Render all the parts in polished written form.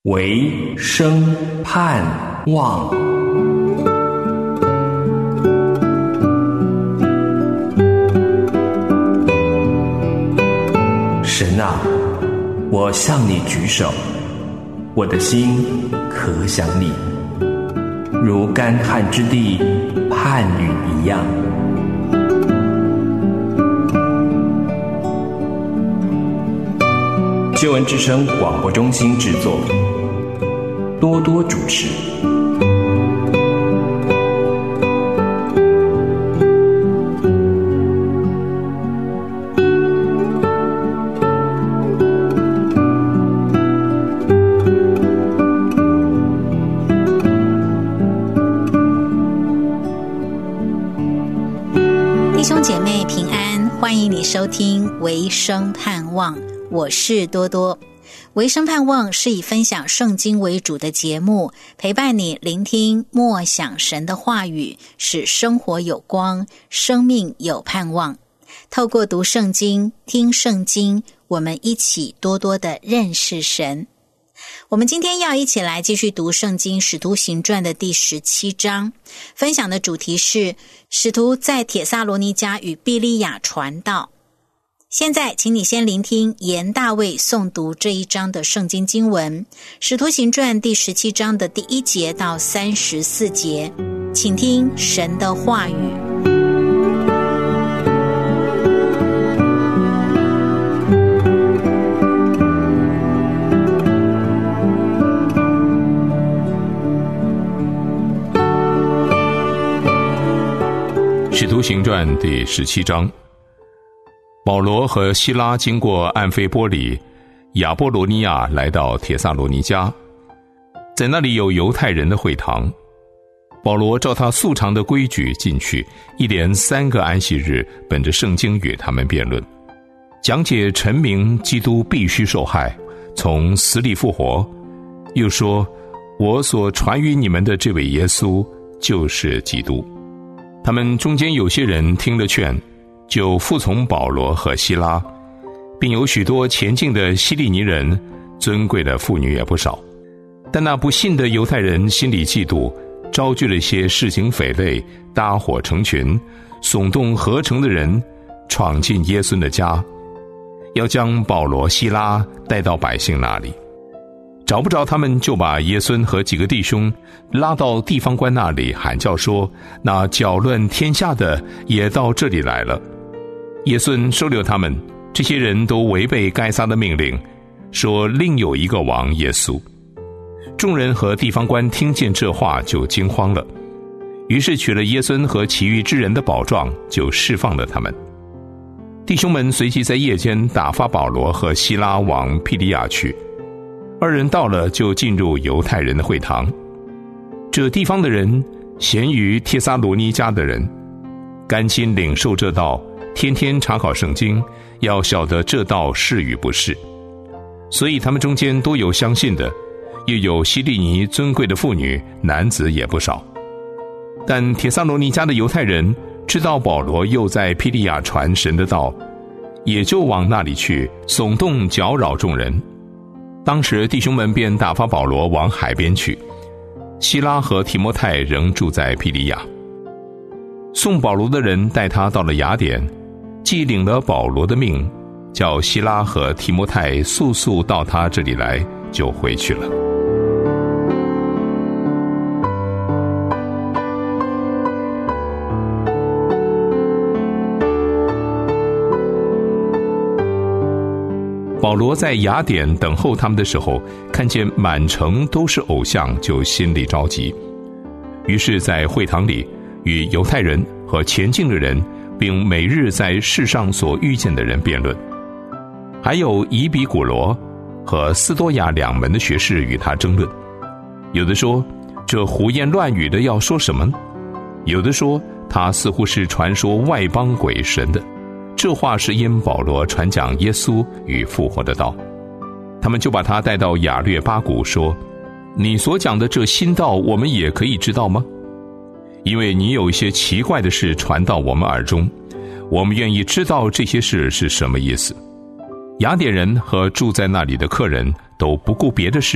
唯生盼望。神啊，我向你举手，我的心可想你，如干旱之地盼雨一样。救恩之声广播中心制作，多多主持。 弟兄姐妹平安，欢迎你收听唯生盼望，我是多多。唯生盼望是以分享圣经为主的节目，陪伴你聆听默想神的话语，使生活有光，生命有盼望。透过读圣经、听圣经，我们一起多多的认识神。我们今天要一起来继续读圣经使徒行传的第17章，分享的主题是使徒在帖撒罗尼迦与庇利亚传道。现在请你先聆听严大卫诵读这一章的圣经经文，使徒行传第17章的第1节到34节，请听神的话语。 使徒行传第17章，保罗和希拉经过暗非波里、亚波罗尼亚，来到帖撒罗尼迦，在那里有犹太人的会堂。保罗照他素常的规矩进去，一连3个安息日，本着圣经与他们辩论，讲解陈明基督必须受害，从死里复活，又说我所传于你们的这位耶稣就是基督。他们中间有些人听了劝，就服从保罗和希拉，并有许多前进的希利尼人，尊贵的妇女也不少。但那不信的犹太人心里嫉妒，招聚了一些市井匪类，搭伙成群，耸动合城的人，闯进耶稣的家，要将保罗、希拉带到百姓那里。找不着他们，就把耶稣和几个弟兄拉到地方官那里，喊叫说，那搅乱天下的也到这里来了。耶稣收留他们，这些人都违背该撒的命令，说另有一个王耶稣。众人和地方官听见这话就惊慌了，于是取了耶稣和其余之人的宝状，就释放了他们。弟兄们随即在夜间打发保罗和希拉往庇利亚去。2人到了，就进入犹太人的会堂。这地方的人咸于帖撒罗尼迦的人，甘心领受这道，天天查考圣经，要晓得这道是与不是。所以他们中间多有相信的，又有希利尼尊贵的妇女，男子也不少。但帖撒罗尼迦的犹太人知道保罗又在庇利亚传神的道，也就往那里去，耸动搅扰众人。当时弟兄们便打发保罗往海边去，希拉和提摩太仍住在庇利亚。送保罗的人带他到了雅典，既领了保罗的命，叫希拉和提摩太速速到他这里来，就回去了。保罗在雅典等候他们的时候，看见满城都是偶像，就心里着急。于是在会堂里与犹太人和前进的人，并每日在世上所遇见的人辩论。还有以比古罗和斯多亚2门的学士与他争论，有的说这胡言乱语的要说什么，有的说他似乎是传说外邦鬼神的，这话是因保罗传讲耶稣与复活的道。他们就把他带到亚略巴谷，说，你所讲的这新道，我们也可以知道吗？因为你有一些奇怪的事传到我们耳中，我们愿意知道这些事是什么意思。雅典人和住在那里的客人都不顾别的事，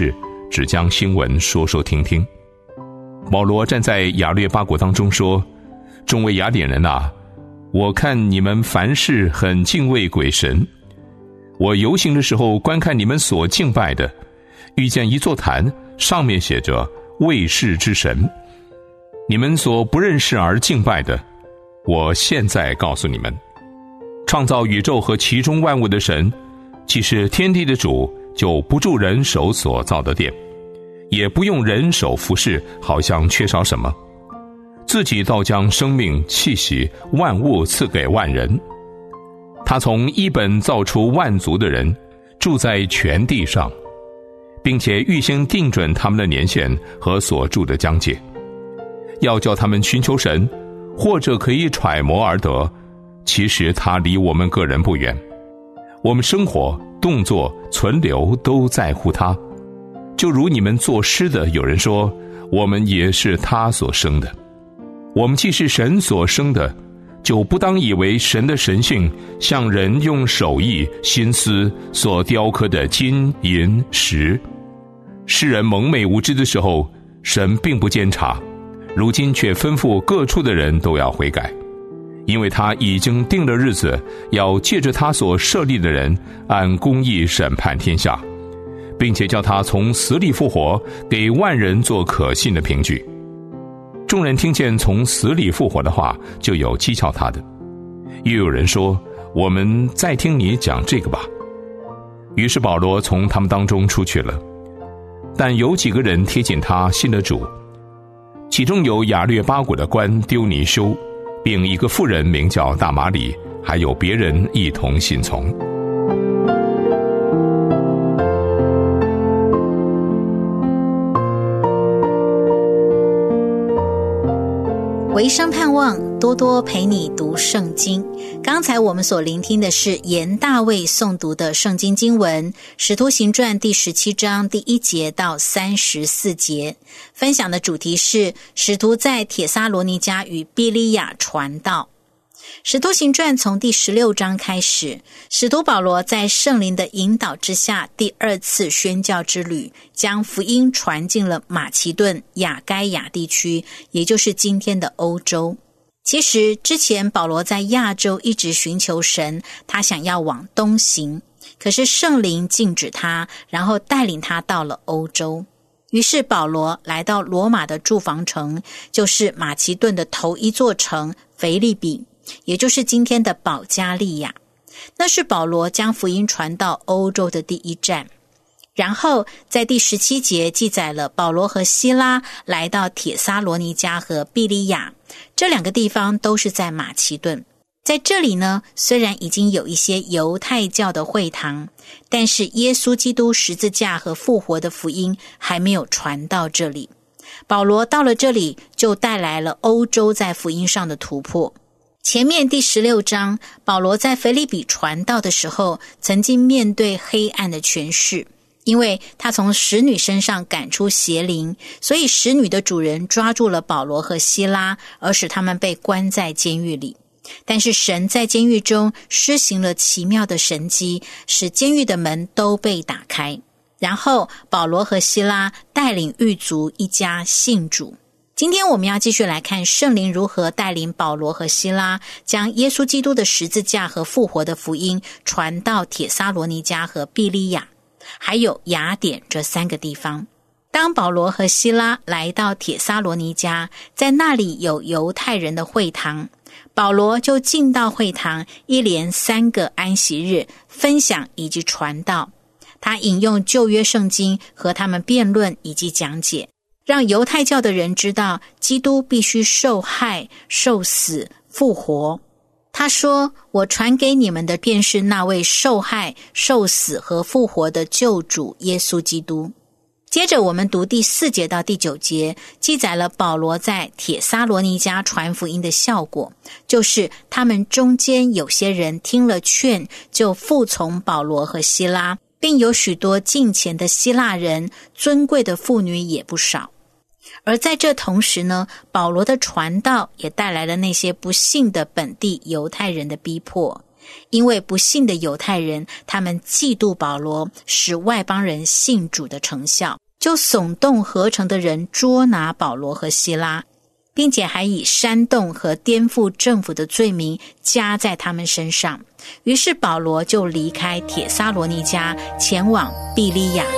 只将新闻说说听听。保罗站在亚略巴国当中说：众位雅典人啊，我看你们凡事很敬畏鬼神。我游行的时候观看你们所敬拜的，遇见一座坛，上面写着卫士之神。你们所不认识而敬拜的，我现在告诉你们，创造宇宙和其中万物的神，既是天地的主，就不住人手所造的殿，也不用人手服侍，好像缺少什么，自己倒将生命气息万物赐给万人。他从一本造出万族的人，住在全地上，并且预先定准他们的年限和所住的疆界，要叫他们寻求神，或者可以揣摩而得，其实他离我们个人不远，我们生活动作存留都在乎他。就如你们作诗的有人说，我们也是他所生的。我们既是神所生的，就不当以为神的神性像人用手艺心思所雕刻的金银石。世人蒙昧无知的时候，神并不监察，如今却吩咐各处的人都要悔改，因为他已经定了日子，要借着他所设立的人按公义审判天下，并且叫他从死里复活，给万人做可信的凭据。众人听见从死里复活的话，就有讥诮他的。又有人说，我们再听你讲这个吧。于是保罗从他们当中出去了，但有几个人贴近他信了主，其中有亚略巴国的官丢尼修，并一个妇人名叫大马里，还有别人一同信从。 唯生盼望，多多陪你读圣经。刚才我们所聆听的是严大卫诵读的圣经经文《使徒行传》第17章第1节到34节，分享的主题是使徒在帖撒罗尼迦与庇哩亚传道。使徒行传从第16章开始，使徒保罗在圣灵的引导之下，第2次宣教之旅，将福音传进了马其顿、亚该亚地区，也就是今天的欧洲。其实之前保罗在亚洲一直寻求神，他想要往东行，可是圣灵禁止他，然后带领他到了欧洲。于是保罗来到罗马的住房城，就是马其顿的头一座城腓立比，也就是今天的保加利亚。那是保罗将福音传到欧洲的第一站。然后在第17节记载了保罗和希拉来到帖撒罗尼迦和庇哩亚，这两个地方都是在马其顿。在这里呢，虽然已经有一些犹太教的会堂，但是耶稣基督十字架和复活的福音还没有传到这里。保罗到了这里，就带来了欧洲在福音上的突破。前面第16章，保罗在腓立比传道的时候，曾经面对黑暗的权势，因为他从使女身上赶出邪灵，所以使女的主人抓住了保罗和希拉，而使他们被关在监狱里。但是神在监狱中施行了奇妙的神迹，使监狱的门都被打开。然后保罗和希拉带领狱卒一家信主。今天我们要继续来看圣灵如何带领保罗和希拉，将耶稣基督的十字架和复活的福音传到帖撒罗尼迦和庇哩亚，还有雅典这3个地方。当保罗和希拉来到帖撒罗尼迦，在那里有犹太人的会堂，保罗就进到会堂，一连3个安息日分享以及传道。他引用旧约圣经和他们辩论以及讲解，让犹太教的人知道基督必须受害、受死、复活。他说，我传给你们的便是那位受害、受死和复活的救主耶稣基督。接着我们读第4节到第9节，记载了保罗在帖撒罗尼迦传福音的效果，就是他们中间有些人听了劝，就服从保罗和希拉，并有许多敬虔的希腊人，尊贵的妇女也不少。而在这同时呢，保罗的传道也带来了那些不信的本地犹太人的逼迫。因为不信的犹太人，他们嫉妒保罗使外邦人信主的成效， 就耸动合成的人捉拿保罗和希拉，并且还以煽动和颠覆政府的罪名加在他们身上。于是保罗就离开帖撒罗尼迦，前往庇哩亚。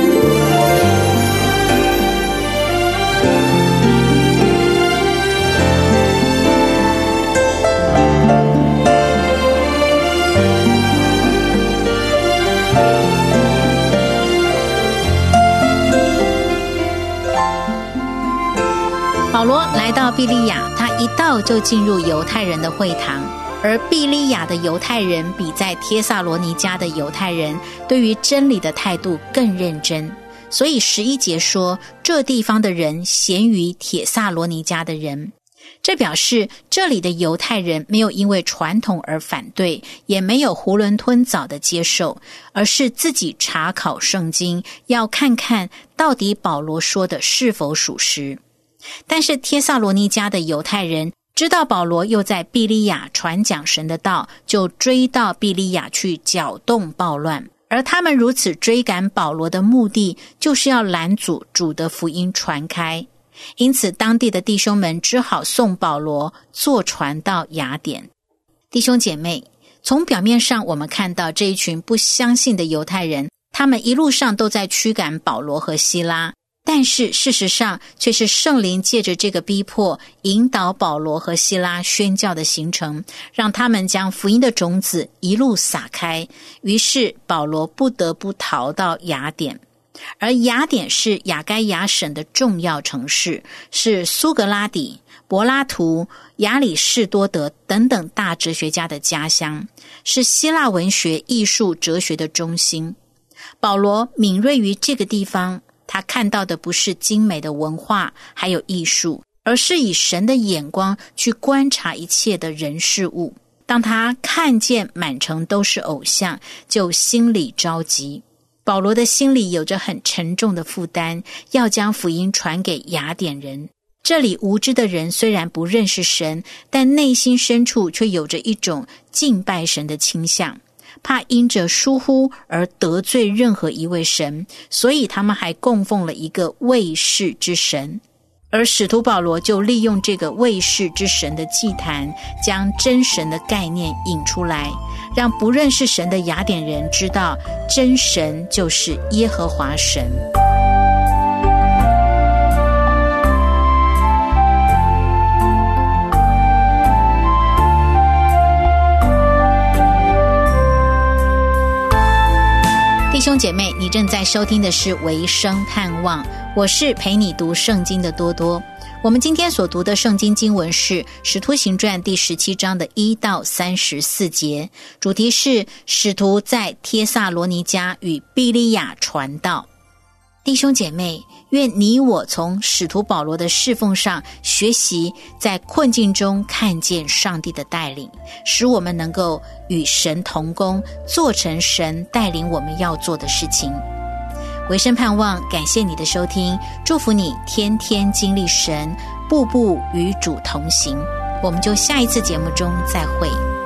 保罗来到庇哩亚，他一到就进入犹太人的会堂，而庇哩亚的犹太人比在帖撒罗尼迦的犹太人对于真理的态度更认真，所以11节说，这地方的人咸于帖撒罗尼迦的人。这表示这里的犹太人没有因为传统而反对，也没有囫囵吞枣的接受，而是自己查考圣经，要看看到底保罗说的是否属实。但是帖撒罗尼迦的犹太人知道保罗又在庇哩亚传讲神的道，就追到庇哩亚去搅动暴乱。而他们如此追赶保罗的目的，就是要拦阻主的福音传开。因此当地的弟兄们只好送保罗坐船到雅典。弟兄姐妹，从表面上我们看到这一群不相信的犹太人，他们一路上都在驱赶保罗和希拉，但是事实上却是圣灵借着这个逼迫，引导保罗和希拉宣教的行程，让他们将福音的种子一路撒开。于是保罗不得不逃到雅典。而雅典是亚该亚省的重要城市，是苏格拉底、柏拉图、亚里士多德等等大哲学家的家乡，是希腊文学、艺术、哲学的中心。保罗敏锐于这个地方，他看到的不是精美的文化还有艺术，而是以神的眼光去观察一切的人事物。当他看见满城都是偶像，就心里着急。保罗的心里有着很沉重的负担，要将福音传给雅典人。这里无知的人虽然不认识神，但内心深处却有着一种敬拜神的倾向，怕因着疏忽而得罪任何一位神，所以他们还供奉了一个未识之神。而使徒保罗就利用这个未识之神的祭坛，将真神的概念引出来，让不认识神的雅典人知道真神就是耶和华神。弟兄姐妹，你正在收听的是维生盼望，我是陪你读圣经的多多。我们今天所读的圣经经文是使徒行传第17章的1到34节，主题是使徒在帖撒罗尼迦与庇哩亚传道。弟兄姐妹，愿你我从使徒保罗的侍奉上学习，在困境中看见上帝的带领，使我们能够与神同工，做成神带领我们要做的事情。维生盼望，感谢你的收听，祝福你天天经历神，步步与主同行。我们就下一次节目中再会。